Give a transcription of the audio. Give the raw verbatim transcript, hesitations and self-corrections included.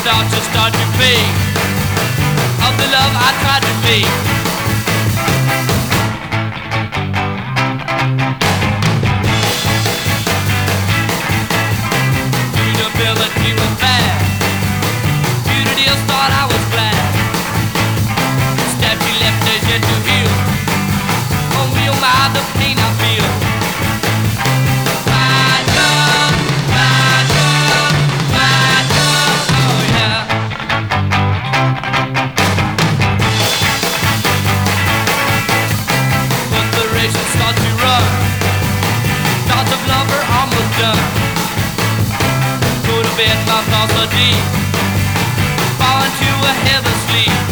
start to start to fade of the love I tried to fake. Durability was bad. Beauty deals thought I was glad. Stab she left is yet to heal. Oh me, oh my, the pain I feel. My love, my love, my love, oh yeah. But the race will start to run. Thoughts of love are almost done. Go to bed, my thoughts are deep. Fall into a heather sleep.